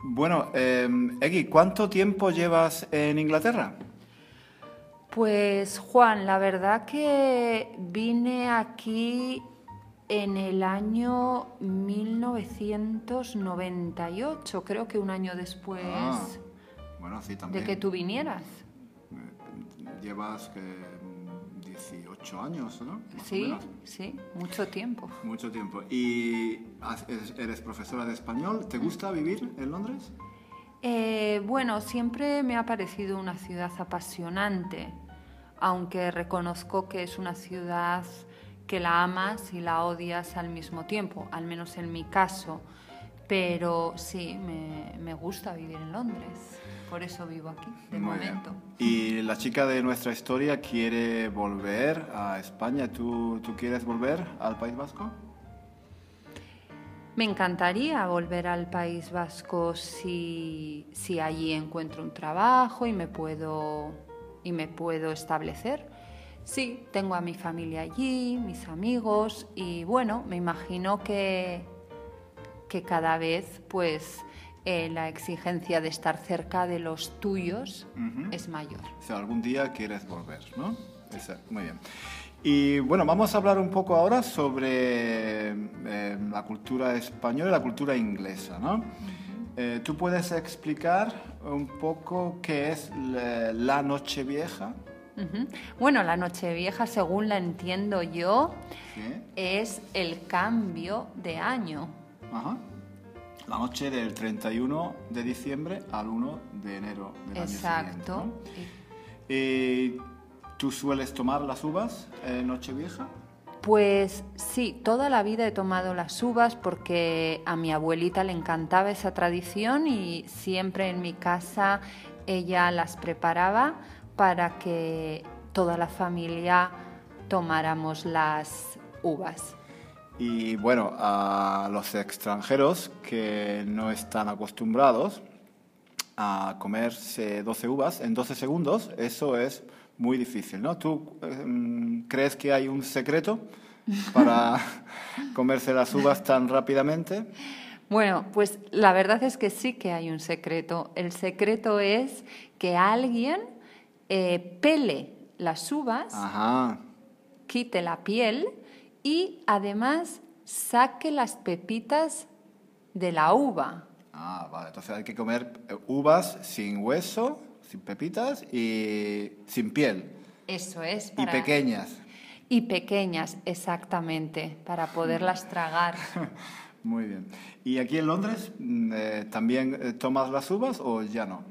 Bueno, Egui, ¿cuánto tiempo llevas en Inglaterra? Pues Juan, la verdad que vine aquí en el año 1998, creo que un año después Bueno, sí, de también. que tú vinieras. Llevas 18 años, ¿no? Más o Sí, menos. sí, mucho tiempo. Mucho tiempo. ¿Y eres profesora de español? ¿Te gusta vivir en Londres? Bueno, siempre me ha parecido una ciudad apasionante, aunque reconozco que es una ciudad que la amas y la odias al mismo tiempo, al menos en mi caso. Pero sí, me gusta vivir en Londres, por eso vivo aquí, de Muy bien. momento. Y la chica de nuestra historia quiere volver a España. ¿Tú quieres volver al País Vasco? Me encantaría volver al País Vasco si allí encuentro un trabajo y me puedo establecer. Sí, tengo a mi familia allí, mis amigos y bueno, me imagino que cada vez pues la exigencia de estar cerca de los tuyos es mayor. O sea, algún día quieres volver, ¿no? Muy bien. Y bueno, vamos a hablar un poco ahora sobre la cultura española y la cultura inglesa, ¿no? ¿Tú puedes explicar un poco qué es la Nochevieja? Bueno, la Nochevieja, según la entiendo yo, ¿Sí? es el cambio de año. Ajá. La noche del 31 de diciembre al 1 de enero del año siguiente, Exacto. ¿no? ¿Y tú sueles tomar las uvas en Nochevieja? Pues sí, toda la vida he tomado las uvas porque a mi abuelita le encantaba esa tradición y siempre en mi casa ella las preparaba para que toda la familia tomáramos las uvas. Y bueno, a los extranjeros que no están acostumbrados a comerse 12 uvas en 12 segundos, eso es muy difícil, ¿no? ¿Tú crees que hay un secreto para comerse las uvas tan rápidamente? Bueno, pues la verdad es que sí que hay un secreto. El secreto es que alguien pele las uvas, Ajá. quite la piel y además saque las pepitas de la uva. Ah, vale. Entonces hay que comer uvas sin hueso, sin pepitas y sin piel. Eso es. Y pequeñas. Y pequeñas, exactamente, para poderlas tragar. Muy bien. ¿Y aquí en Londres también tomas las uvas o ya no?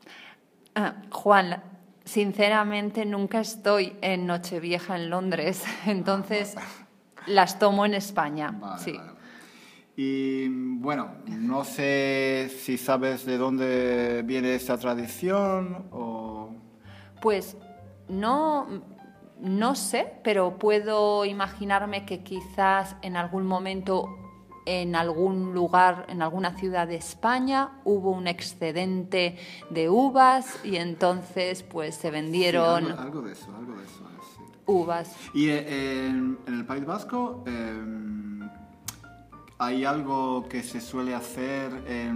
Juan, sinceramente nunca estoy en Nochevieja en Londres, entonces las tomo en España. Vale, sí. vale. Y bueno, no sé si sabes de dónde viene esta tradición o... Pues no sé, pero puedo imaginarme que quizás en algún momento, en algún lugar, en alguna ciudad de España, hubo un excedente de uvas y entonces pues se vendieron Sí, algo de eso es, sí. uvas. Y en el País Vasco hay algo que se suele hacer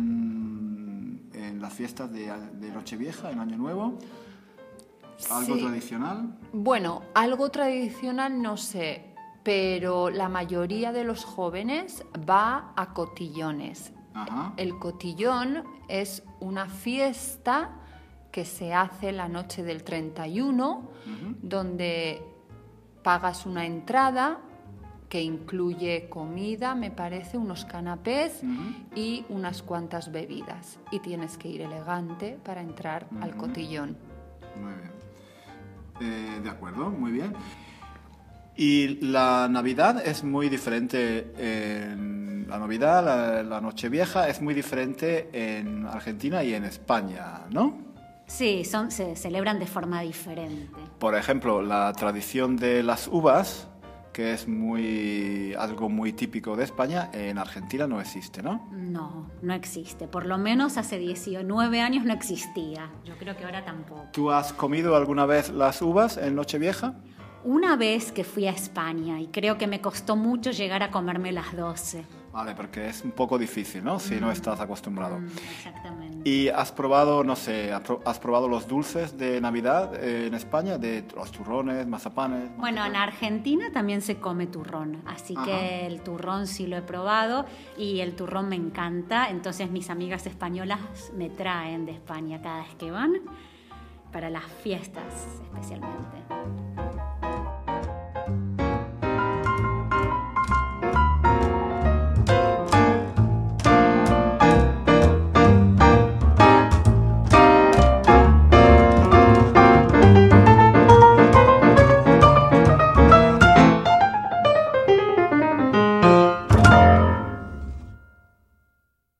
en las fiestas de Nochevieja, en Año Nuevo. ¿Algo Sí. tradicional? Bueno, algo tradicional no sé, pero la mayoría de los jóvenes va a cotillones. Ajá. El cotillón es una fiesta que se hace la noche del 31, donde pagas una entrada que incluye comida, me parece, unos canapés y unas cuantas bebidas. Y tienes que ir elegante para entrar al cotillón. Muy bien. De acuerdo, muy bien. Y la Navidad es muy diferente la Navidad, la Nochevieja es muy diferente en Argentina y en España, ¿no? Sí, se celebran de forma diferente. Por ejemplo, la tradición de las uvas, que es algo muy típico de España, en Argentina no existe, ¿no? No existe. Por lo menos hace 19 años no existía. Yo creo que ahora tampoco. ¿Tú has comido alguna vez las uvas en Nochevieja? Una vez que fui a España y creo que me costó mucho llegar a comerme las 12. Vale, porque es un poco difícil, ¿no? Si no estás acostumbrado. Exactamente. ¿Y has probado, no sé, has probado los dulces de Navidad en España? De los turrones, mazapanes. Bueno, en Argentina también se come turrón, así que el turrón sí lo he probado y el turrón me encanta, entonces mis amigas españolas me traen de España cada vez que van, para las fiestas especialmente.